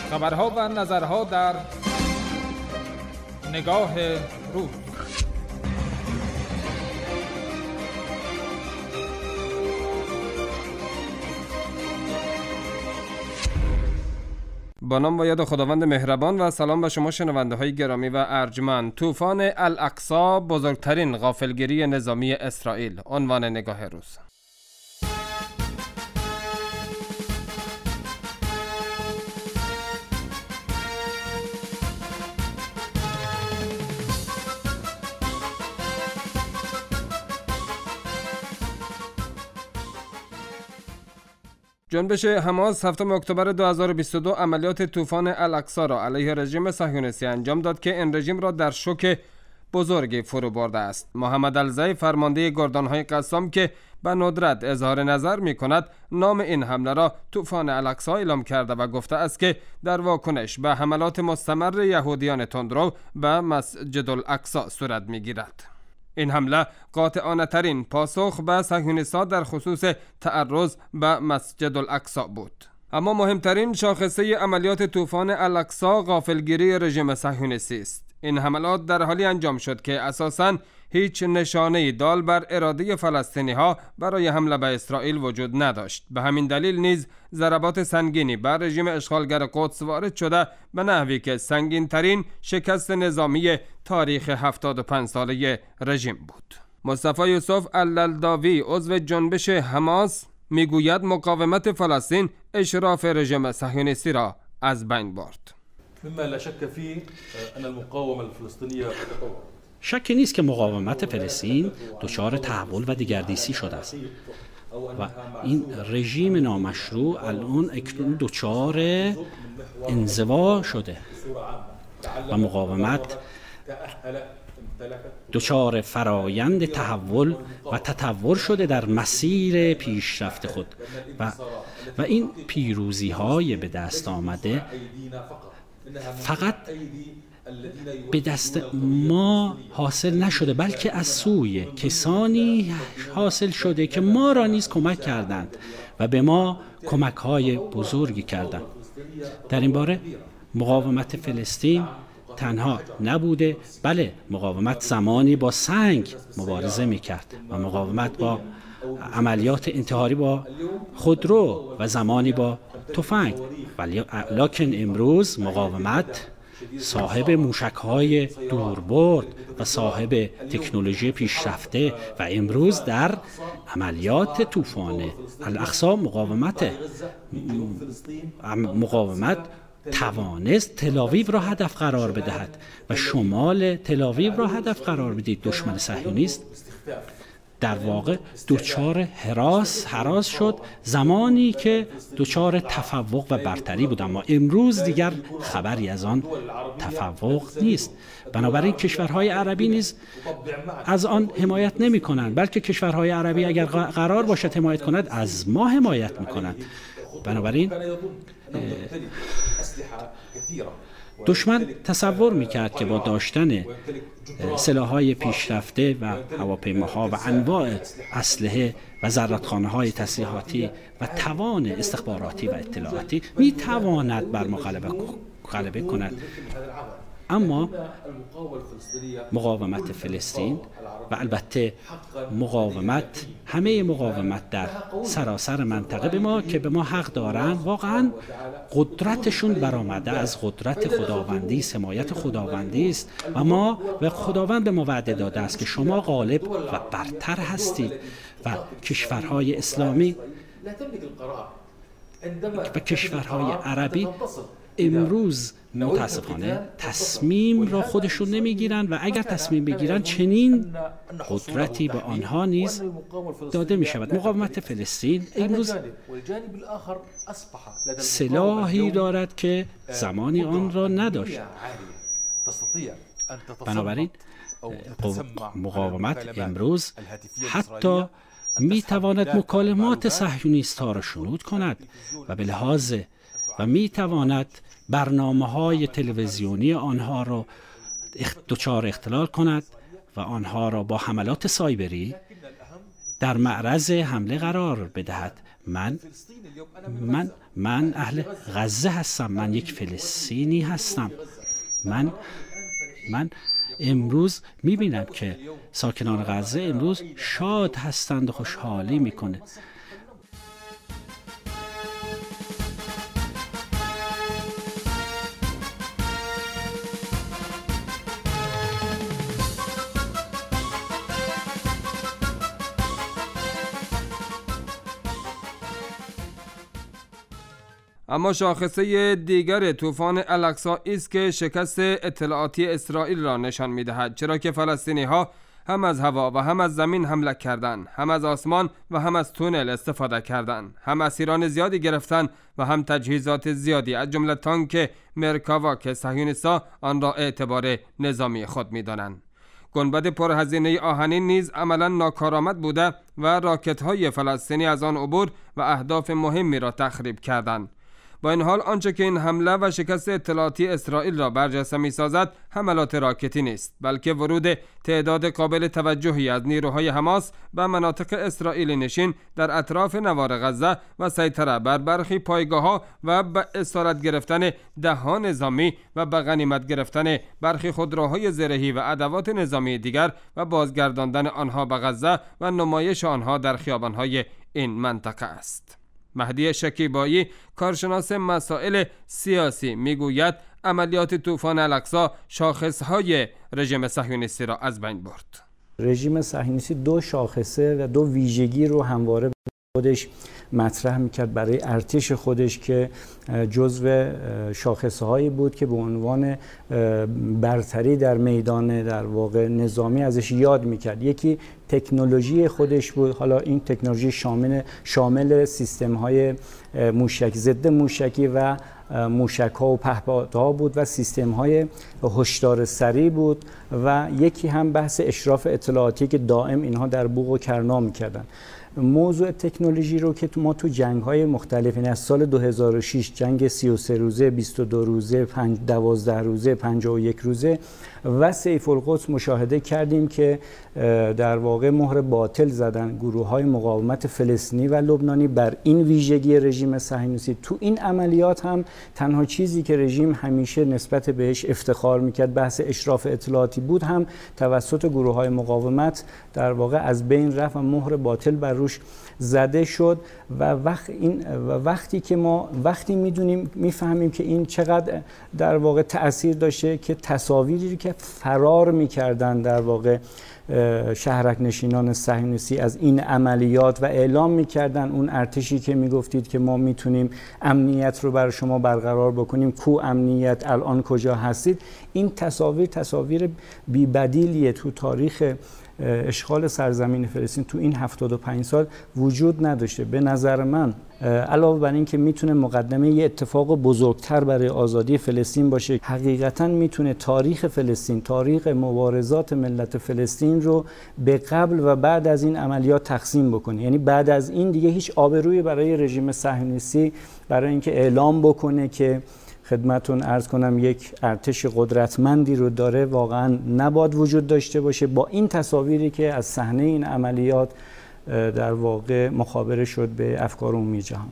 خبرها و نظرها در نگاه روز. با نام و یاد خداوند مهربان و سلام به شما شنونده های گرامی و ارجمند. طوفان الاقصی بزرگترین غافلگیری نظامی اسرائیل. عنوان نگاه روز. جنبش حماس 7 اکتبر 2022 عملیات طوفان الاقصی را علیه رژیم صهیونیستی انجام داد که این رژیم را در شوک بزرگی فرو برده است. محمد الزی فرمانده گردانهای قسام که به ندرت اظهار نظر می کند نام این حمله را طوفان الاقصی اعلام کرده و گفته است که در واکنش به حملات مستمر یهودیان تندرو به مسجد الاقصی صورت می گیرد. این حمله قاطعانه ترین پاسخ به صهیونیست‌ها در خصوص تعرض به مسجد الاقصی بود. اما مهمترین شاخصه عملیات طوفان الاقصی غافلگیری رژیم صهیونیستی است. این حملات در حالی انجام شد که اساساً هیچ نشانه‌ای دال بر اراده فلسطینی‌ها برای حمله به اسرائیل وجود نداشت. به همین دلیل نیز ضربات سنگینی بر رژیم اشغالگر قدس وارد شده به نحوی که سنگین‌ترین شکست نظامی تاریخ 75 ساله رژیم بود. مصطفی یوسف اللالداوی عضو جنبش حماس میگوید مقاومت فلسطین اشراف رژیم صهیونیستی را از بین برد. مما لا شك فيه ان المقاومه الفلسطينيه تتطور. شکی نیست که مقاومت فلسطین دچار تحول و دگردیسی شده است و این رژیم نامشروع الان اکنون دچار انزوا شده و مقاومت دچار فرایند تحول و تطور شده در مسیر پیشرفت خود و این پیروزی های به دست آمده فقط به دست ما حاصل نشده بلکه از سوی کسانی حاصل شده که ما را نیز کمک کردند و به ما کمک های بزرگی کردند. در این باره مقاومت فلسطین تنها نبوده، بله مقاومت زمانی با سنگ مبارزه میکرد و مقاومت با عملیات انتحاری با خودرو و زمانی با تفنگ، ولی لکن امروز مقاومت صاحب موشک‌های دوربرد و صاحب تکنولوژی پیشرفته و امروز در عملیات طوفان الاقصی مقاومت توانست تل‌آویو را هدف قرار بدهد و شمال تل‌آویو را هدف قرار بدهد. دشمن صهیونیست در واقع دچار هراس شد زمانی که دچار تفوق و برتری بود، اما امروز دیگر خبری از آن تفوق نیست. بنابراین کشورهای عربی نیز از آن حمایت نمی کنند، بلکه کشورهای عربی اگر قرار باشد حمایت کند از ما حمایت می کنند. بنابراین دشمن تصور میکرد که با داشتن سلاح‌های پیشرفته و هواپیماها و انواع اسلحه و زرادخانه‌های تسلیحاتی و توان استخباراتی و اطلاعاتی میتواند بر ما غلبه کند. اما مقاومت فلسطین و البته همه مقاومت در سراسر منطقه به ما حق دارن، واقعا قدرتشون برآمده از قدرت خداوندی، حمایت خداوندی است و خداوند به ما وعده داده است که شما غالب و برتر هستید و کشورهای اسلامی و کشورهای عربی امروز متاسفانه تصمیم را خودشون نمیگیرن و اگر تصمیم بگیرن چنین قدرتی به آنها نیز داده می شود. مقاومت فلسطین امروز سلاحی دارد که زمانی آن را نداشت. بنابراین مقاومت امروز حتی می تواند مکالمات صهیونیست‌ها را شنود کند و به لحاظ و می تواند برنامه‌های تلویزیونی آنها را دچار اختلال کند و آنها را با حملات سایبری در معرض حمله قرار بدهد. من اهل غزه هستم، من یک فلسطینی هستم. من امروز میبینم که ساکنان غزه امروز شاد هستند و خوشحالی میکنه. اما شاخصه دیگر طوفان الاقصی است که شکست اطلاعاتی اسرائیل را نشان می‌دهد، چرا که فلسطینی‌ها هم از هوا و هم از زمین حمله کردند، هم از آسمان و هم از تونل استفاده کردند، هم اسیران زیادی گرفتند و هم تجهیزات زیادی از جمله تانک مرکاوا که صهیونیست‌ها آن را اعتبار نظامی خود می‌دانند. گنبد پرهزینه آهنین نیز عملاً ناکارآمد بوده و راکت‌های فلسطینی از آن عبور و اهداف مهمی را تخریب کردند. با این حال آنچه که این حمله و شکست اطلاعاتی اسرائیل را برجسته می‌سازد حملات راکتی نیست، بلکه ورود تعداد قابل توجهی از نیروهای حماس به مناطق اسرائیلی نشین در اطراف نوار غزه و سیطره بر برخی پایگاه‌ها و به اسارت گرفتن ده‌ها نظامی و به غنیمت گرفتن برخی خودروهای زرهی و ادوات نظامی دیگر و بازگرداندن آنها به غزه و نمایش آنها در خیابان‌های این منطقه است. مهدی شکیبایی، کارشناس مسائل سیاسی، میگوید عملیات طوفان الاقصی شاخصهای رژیم صهیونیستی را از بین برد. رژیم صهیونیستی دو شاخصه و دو ویژگی رو همواره خودش مطرح میکرد برای ارتش خودش که جزو شاخصهایی بود که به عنوان برتری در میدان در واقع نظامی ازش یاد میکرد. یکی تکنولوژی خودش بود، حالا این تکنولوژی شامل سیستم های موشک ضد موشکی و موشک ها و پهپادها بود و سیستم های هشدار سریع بود و یکی هم بحث اشراف اطلاعاتی که دائم اینها در بوق و کرنا میکردن. موضوع تکنولوژی رو که ما تو جنگ‌های مختلف، یعنی از سال 2006 جنگ 33 روزه، 22 روزه، 12 روزه، 51 روزه و سیف القدس مشاهده کردیم که در واقع مهر باطل زدن گروه‌های مقاومت فلسطینی و لبنانی بر این ویژگی رژیم صهیونیستی. تو این عملیات هم تنها چیزی که رژیم همیشه نسبت بهش افتخار میکرد بحث اشراف اطلاعاتی بود، هم توسط گروه‌های مقاومت در واقع از بین رفت و مهر باطل بر روش زده شد و وقتی که ما میفهمیم که این چقدر در واقع تأثیر داشته که تصاویری که فرار میکردن در واقع شهرک نشینان صهیونیستی از این عملیات و اعلام میکردن اون ارتشی که میگفتید که ما میتونیم امنیت رو برای شما برقرار بکنیم، کو امنیت، الان کجا هستید، این تصاویر بی‌بدیلیه تو تاریخ اشغال سرزمین فلسطین تو این 75 سال وجود نداشته. به نظر من علاوه بر این که میتونه مقدمه یه اتفاق بزرگتر برای آزادی فلسطین باشه، حقیقتا میتونه تاریخ فلسطین، تاریخ مبارزات ملت فلسطین رو به قبل و بعد از این عملیات تقسیم بکنه. یعنی بعد از این دیگه هیچ آبرویی برای رژیم صهیونیستی برای اینکه اعلام بکنه که خدمتون عرض کنم یک ارتش قدرتمندی رو داره واقعا نباید وجود داشته باشه. با این تصاویری که از صحنه این عملیات در واقع مخابره شد به افکار عمومی جهان.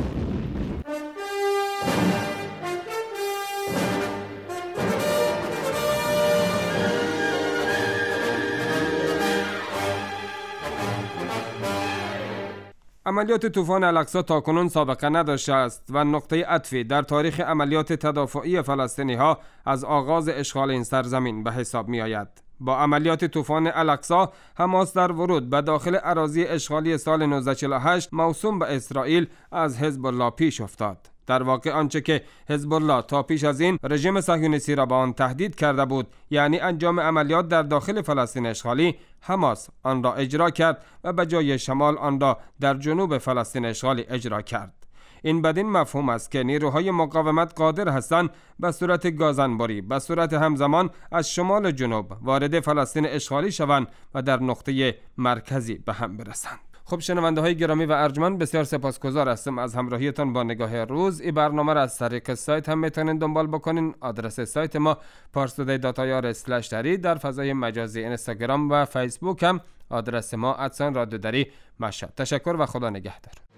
عملیات طوفان الاقصی تاکنون سابقه نداشته است و نقطه عطفی در تاریخ عملیات تدافعی فلسطینی ها از آغاز اشغال این سرزمین به حساب می آید. با عملیات طوفان الاقصی حماس در ورود به داخل اراضی اشغالی سال 1948 موسوم به اسرائیل از حزب الله پیش افتاد. در واقع آنچه که حزب الله تا پیش از این رژیم صهیونیستی را با آن تهدید کرده بود، یعنی انجام عملیات در داخل فلسطین اشغالی، حماس آن را اجرا کرد و به جای شمال آن را در جنوب فلسطین اشغالی اجرا کرد. این بدین مفهوم است که نیروهای مقاومت قادر هستند به صورت گازنباری به صورت همزمان از شمال جنوب وارد فلسطین اشغالی شوند و در نقطه مرکزی به هم برسند. خب شنونده های گرامی و ارجمند، بسیار سپاسگزار هستم از همراهیتان با نگاه روز. این برنامه را از طریق سایت هم میتونین دنبال بکنین. آدرس سایت ما parstoday.ir/dari، در فضای مجازی اینستاگرام و فیسبوک هم آدرس ما @رادیودری مشهد. تشکر و خدا نگهدار.